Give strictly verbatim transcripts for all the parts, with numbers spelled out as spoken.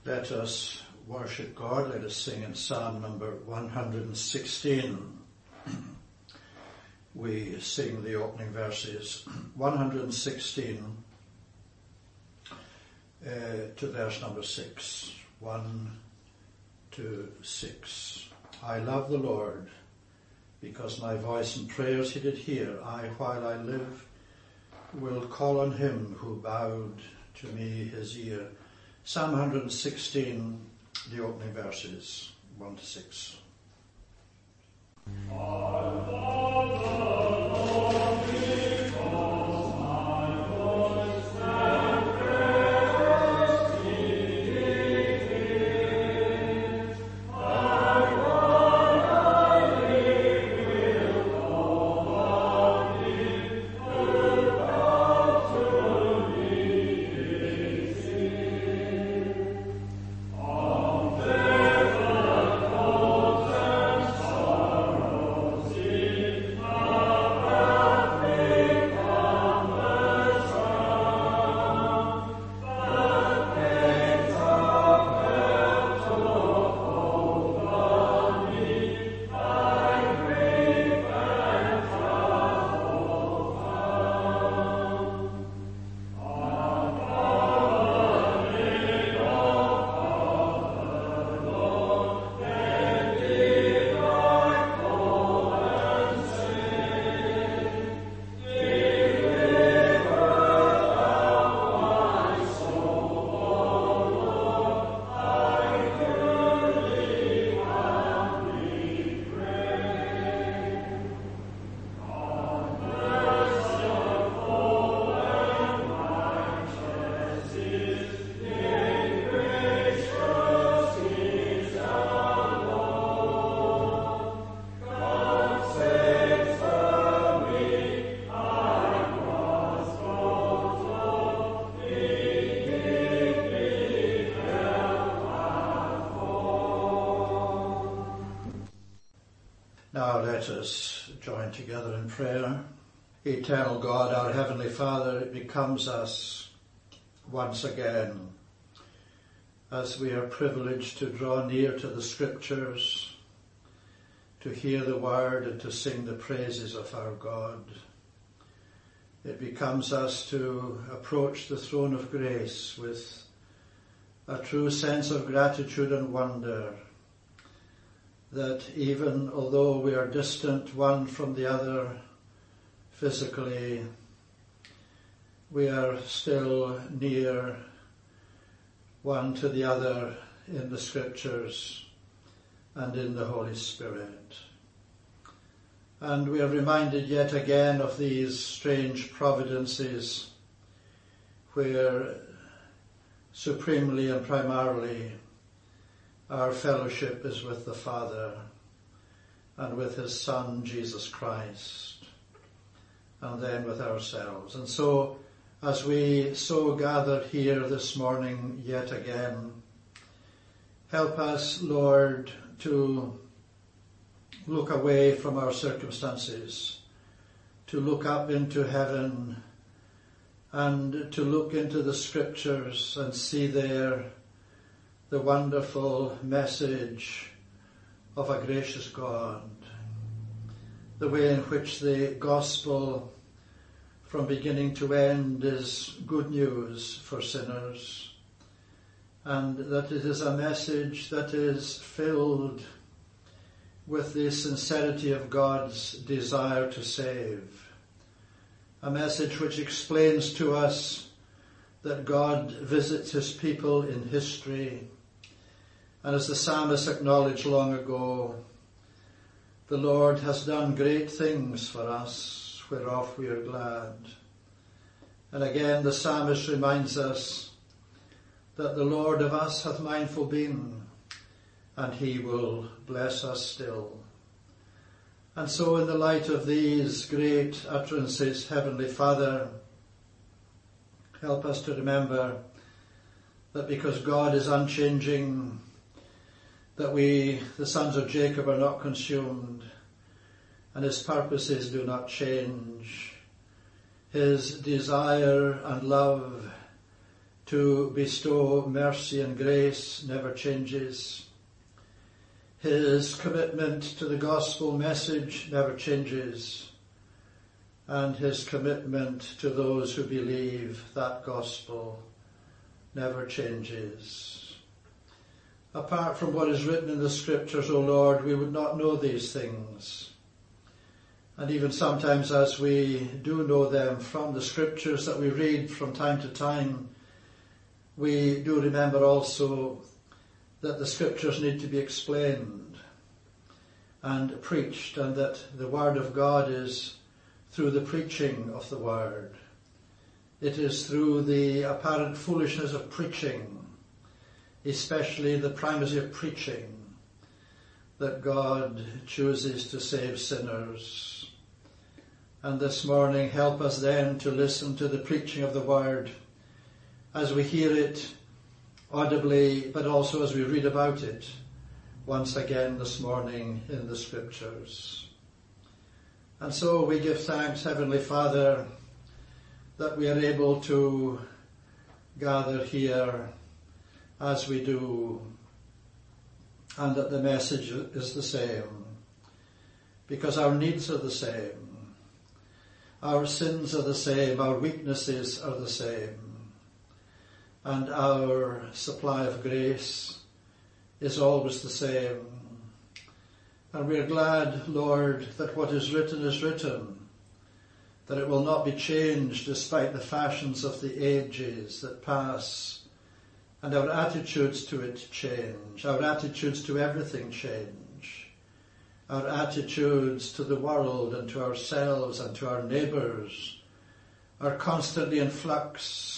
Let us worship God. Let us sing in Psalm number one hundred sixteen. We sing the opening verses one hundred sixteen uh, to verse number six. One to six. I love the Lord, because my voice and prayers he did hear. I, while I live, will call on him who bowed to me his ear. Psalm one hundred sixteen, the opening verses, one to six. Now let us join together in prayer. Eternal God, our Heavenly Father, it becomes us once again, as we are privileged to draw near to the Scriptures, to hear the Word and to sing the praises of our God. It becomes us to approach the throne of grace with a true sense of gratitude and wonder, that even although we are distant one from the other physically, we are still near one to the other in the Scriptures and in the Holy Spirit. And we are reminded yet again of these strange providences where supremely and primarily our fellowship is with the Father and with his Son, Jesus Christ, and then with ourselves. And so, as we so gathered here this morning yet again, help us, Lord, to look away from our circumstances, to look up into heaven, and to look into the Scriptures and see there the wonderful message of a gracious God, the way in which the gospel from beginning to end is good news for sinners, and that it is a message that is filled with the sincerity of God's desire to save, a message which explains to us that God visits his people in history. And as the psalmist acknowledged long ago, the Lord has done great things for us, whereof we are glad. And again the psalmist reminds us that the Lord of us hath mindful been, and he will bless us still. And so in the light of these great utterances, Heavenly Father, help us to remember that because God is unchanging, that we, the sons of Jacob, are not consumed, and his purposes do not change. His desire and love to bestow mercy and grace never changes. His commitment to the gospel message never changes. And his commitment to those who believe that gospel never changes. Apart from what is written in the scriptures, O Lord, we would not know these things. And even sometimes as we do know them from the scriptures that we read from time to time, we do remember also that the scriptures need to be explained and preached, and that the word of God is through the preaching of the word. It is through the apparent foolishness of preaching, especially the primacy of preaching, that God chooses to save sinners. And this morning, help us then to listen to the preaching of the word as we hear it audibly, but also as we read about it once again this morning in the scriptures. And so we give thanks, Heavenly Father, that we are able to gather here as we do, and that the message is the same, because our needs are the same, our sins are the same, our weaknesses are the same, and our supply of grace is always the same. And we are glad, Lord, that what is written is written, that it will not be changed despite the fashions of the ages that pass, and our attitudes to it change, our attitudes to everything change, our attitudes to the world and to ourselves and to our neighbours are constantly in flux,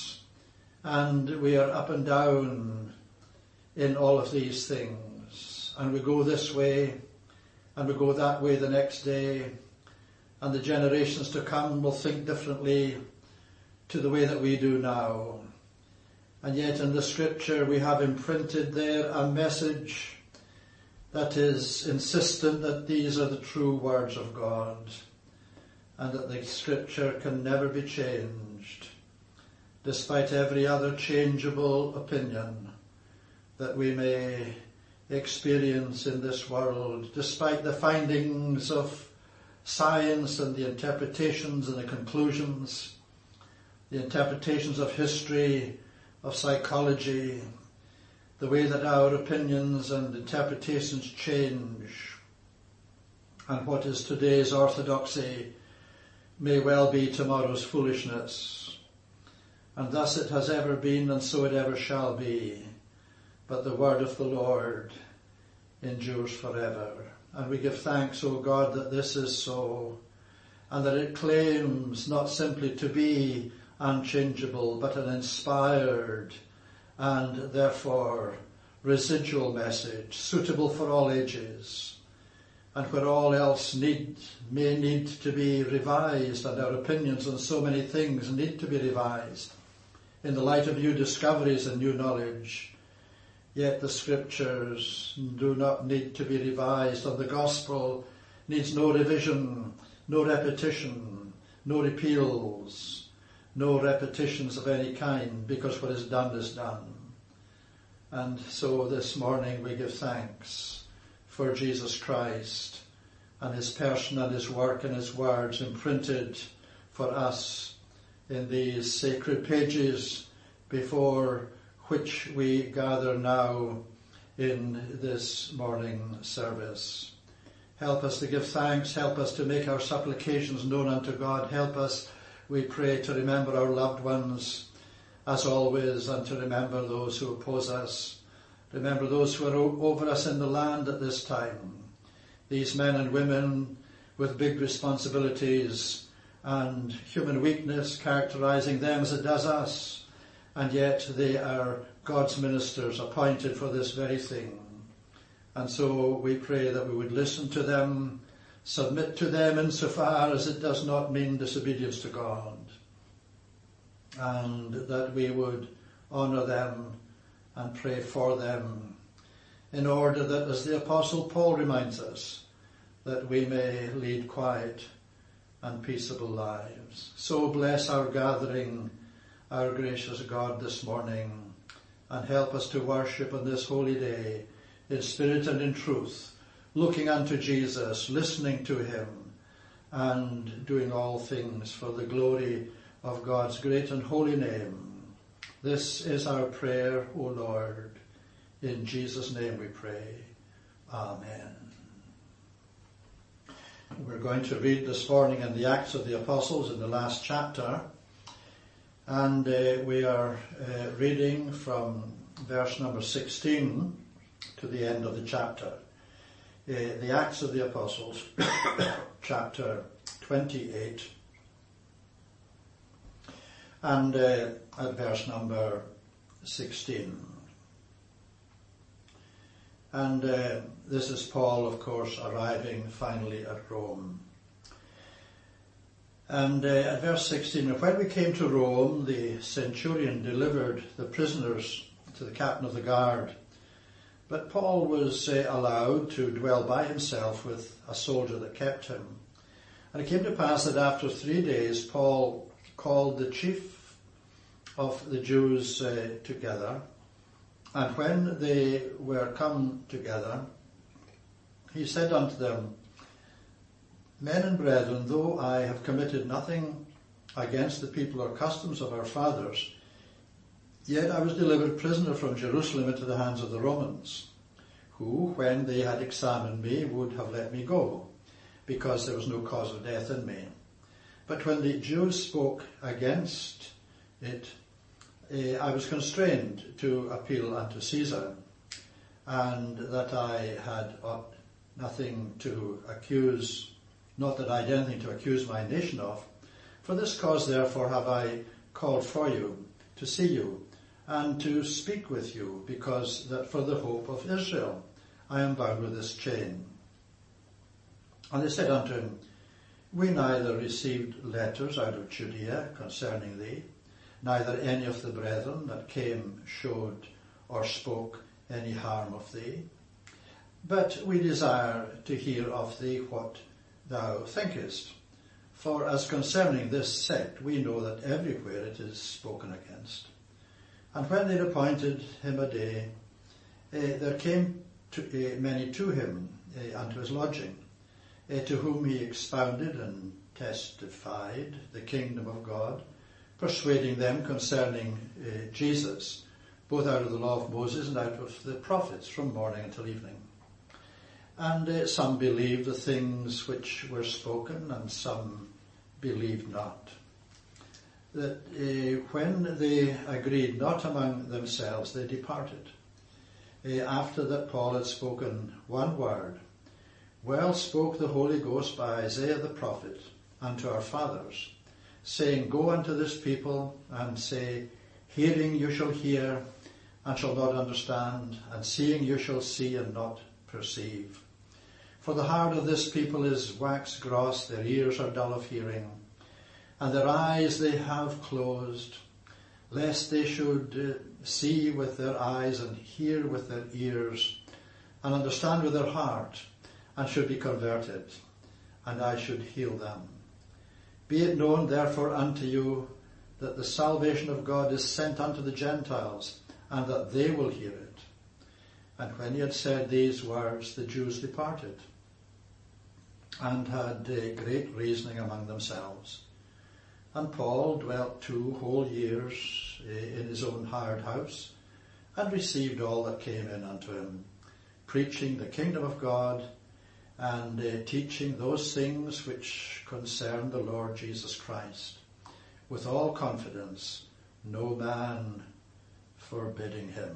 and we are up and down in all of these things. And we go this way, and we go that way the next day, and the generations to come will think differently to the way that we do now. And yet in the scripture we have imprinted there a message that is insistent that these are the true words of God, and that the scripture can never be changed, despite every other changeable opinion that we may experience in this world, despite the findings of science and the interpretations and the conclusions, the interpretations of history, of psychology, the way that our opinions and interpretations change, and what is today's orthodoxy may well be tomorrow's foolishness. And thus it has ever been, and so it ever shall be. But the word of the Lord endures forever. And we give thanks, O God, that this is so, and that it claims not simply to be unchangeable, but an inspired and therefore residual message, suitable for all ages, and where all else need, may need to be revised, and our opinions on so many things need to be revised in the light of new discoveries and new knowledge. Yet the scriptures do not need to be revised, and the gospel needs no revision, no repetition, no repeals, no repetitions of any kind, because what is done is done. And so this morning we give thanks for Jesus Christ and his person and his work and his words imprinted for us in these sacred pages before which we gather now in this morning service. Help us to give thanks, help us to make our supplications known unto God, help us, we pray, to remember our loved ones as always, and to remember those who oppose us. Remember those who are over us in the land at this time, these men and women with big responsibilities and human weakness characterizing them as it does us, and yet they are God's ministers appointed for this very thing. And so we pray that we would listen to them, submit to them insofar as it does not mean disobedience to God, and that we would honour them and pray for them, in order that, as the Apostle Paul reminds us, that we may lead quiet and peaceable lives. So bless our gathering our gracious God, this morning, and help us to worship on this holy day in spirit and in truth, looking unto Jesus, listening to him, and doing all things for the glory of God's great and holy name. This is our prayer, O Lord. In Jesus' name we pray. Amen. We're going to read this morning in the Acts of the Apostles in the last chapter, and uh, we are uh, reading from verse number sixteen to the end of the chapter. Uh, the Acts of the Apostles, chapter twenty-eight, and uh, at verse number sixteen. And uh, this is Paul, of course, arriving finally at Rome. And uh, at verse sixteen, when we came to Rome, the centurion delivered the prisoners to the captain of the guard. But Paul was uh, allowed to dwell by himself with a soldier that kept him. And it came to pass that after three days, Paul called the chief of the Jews uh, together. And when they were come together, he said unto them, Men and brethren, though I have committed nothing against the people or customs of our fathers, yet I was delivered prisoner from Jerusalem into the hands of the Romans, who, when they had examined me, would have let me go, because there was no cause of death in me. But when the Jews spoke against it, Uh, I was constrained to appeal unto Caesar, and that I had uh, nothing to accuse, not that I had anything to accuse my nation of. For this cause therefore have I called for you, to see you, and to speak with you, because that for the hope of Israel I am bound with this chain. And they said unto him, We neither received letters out of Judea concerning thee, neither any of the brethren that came showed or spoke any harm of thee. But we desire to hear of thee what thou thinkest. For as concerning this sect, we know that everywhere it is spoken against. And when they appointed him a day, uh, there came to, uh, many to him uh, unto his lodging, uh, to whom he expounded and testified the kingdom of God, persuading them concerning uh, Jesus, both out of the law of Moses and out of the prophets, from morning until evening. And uh, some believed the things which were spoken, and some believed not. That uh, when they agreed not among themselves, they departed. Uh, after that Paul had spoken one word, well spoke the Holy Ghost by Isaiah the prophet unto our fathers, saying, Go unto this people, and say, Hearing you shall hear, and shall not understand, and seeing you shall see, and not perceive. For the heart of this people is waxed gross, their ears are dull of hearing, and their eyes they have closed, lest they should uh, see with their eyes, and hear with their ears, and understand with their heart, and should be converted, and I should heal them. Be it known therefore unto you that the salvation of God is sent unto the Gentiles, and that they will hear it. And when he had said these words, the Jews departed, and had uh, great reasoning among themselves. And Paul dwelt two whole years uh, in his own hired house, and received all that came in unto him, preaching the kingdom of God, and uh, teaching those things which concern the Lord Jesus Christ, with all confidence, no man forbidding him,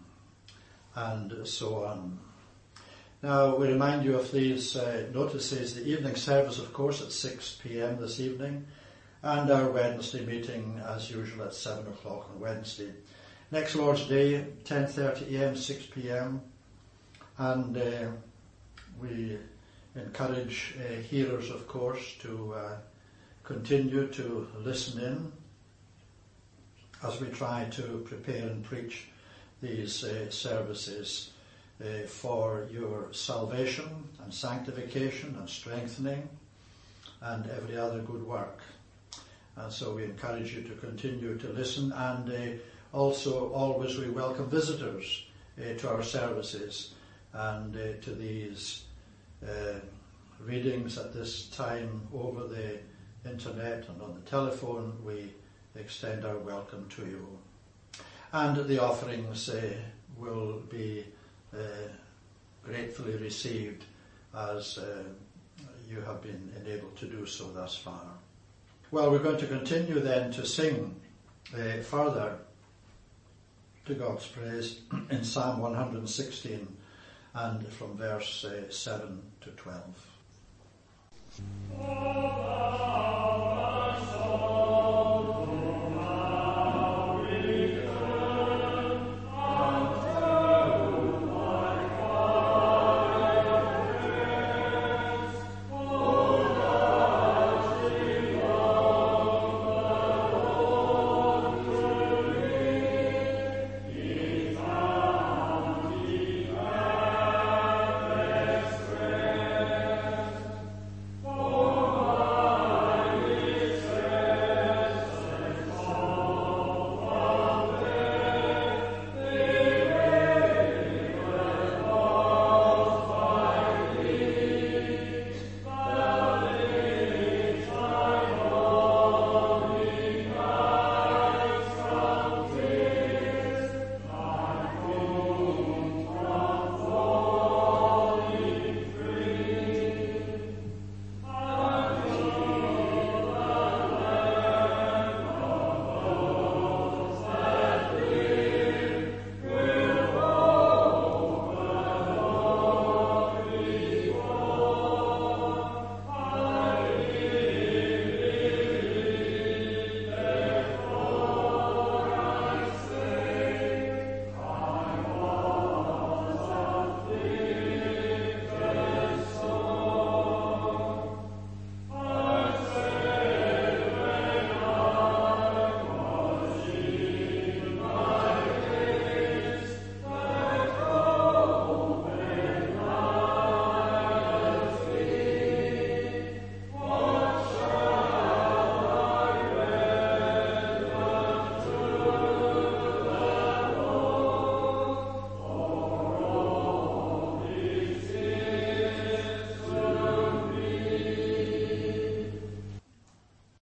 and so on. Now, we remind you of these uh, notices. The evening service, of course, at six p.m. this evening, and our Wednesday meeting, as usual, at seven o'clock on Wednesday. Next Lord's Day, ten thirty a.m., six p.m., and uh, we encourage uh, hearers, of course, to uh, continue to listen in as we try to prepare and preach these uh, services uh, for your salvation and sanctification and strengthening and every other good work. And so we encourage you to continue to listen, and uh, also always we welcome visitors uh, to our services and uh, to these uh, readings at this time over the internet and on the telephone. We extend our welcome to you. And the offerings uh, will be uh, gratefully received as uh, you have been enabled to do so thus far. Well, we're going to continue then to sing uh, further to God's praise in Psalm one hundred sixteen and from verse uh, seven to twelve.